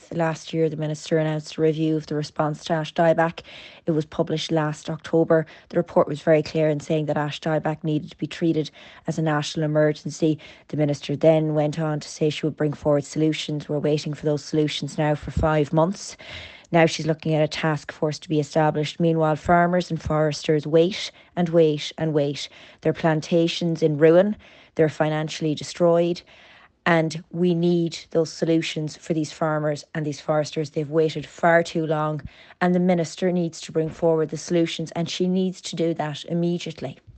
last year, the Minister announced a review of the response to ash dieback. It was published last October. The report was very clear in saying that ash dieback needed to be treated as a national emergency. The Minister then went on to say she would bring forward solutions. We're waiting for those solutions now for 5 months. Now she's looking at a task force to be established. Meanwhile, farmers and foresters wait and wait and wait. Their plantations in ruin, they're financially destroyed. And we need those solutions for these farmers and these foresters. They've waited far too long, and the Minister needs to bring forward the solutions, and she needs to do that immediately.